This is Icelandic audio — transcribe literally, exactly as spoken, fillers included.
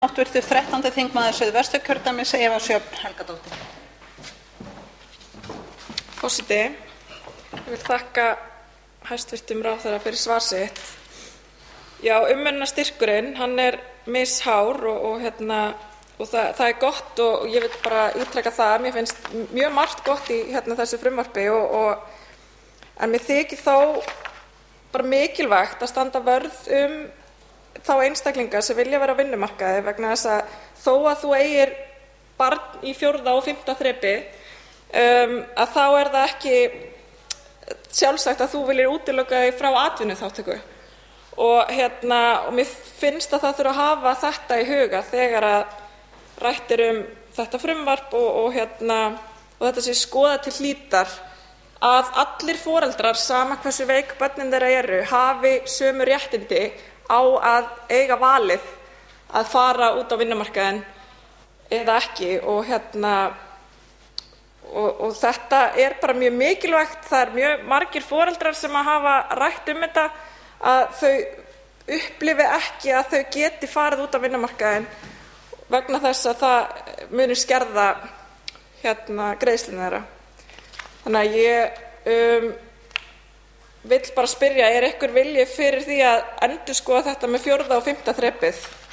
Háttvirtur þrettándi þingmaður Suðvesturkjördæmis Eva Sjöfn Helgadóttir. Forseti, ég vil þakka hæstvirtum ráðherra fyrir svar sitt. Já, umönnunarstyrkurinn, hann er mishár og, og, hérna, og það, það er gott og ég vil bara ítreka það. Mér finnst mjög margt gott í hérna, þessu frumvarpi og, og, en mér þykir þó bara mikilvægt að standa vörð um þá einstaklinga sem vilja vera á vinnumarkaði vegna þess að þó að þú eigir barn í fjórða og fimmta þrepi um, að þá er það ekki sjálfsagt að þú viljir útiloka þig frá atvinnuþátttöku og, hérna, og mér finnst að það þurfa að hafa þetta í huga þegar að rætt er um þetta frumvarp og, og, hérna, og þetta sé skoða til hlítar að allir foreldrar sama hversu veik börnin þeirra eru hafi sömu réttindi á að eiga valið að fara út á vinnumarkaðinn eða ekki og, hérna, og, og þetta er bara mjög mikilvægt. Það er mjög margir foreldrar sem að hafa rætt um þetta að þau upplifi ekki að þau geti farið út á vinnumarkaðinn vegna þess að það muni skerða hérna, greiðsluna þeirra. Þannig að ég um, vill bara spyrja, er einhver vilji fyrir því að endurskoða þetta með fjórða og fimmta þrepið?